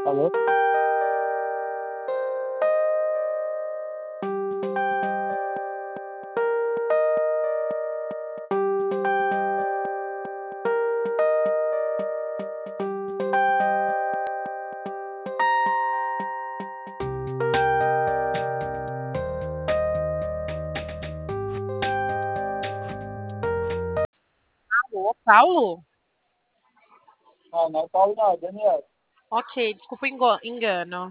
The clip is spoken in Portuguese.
Alô? Alô, Paulo? Ah, não é Paulo não, é Daniel. Ok, desculpa o engano.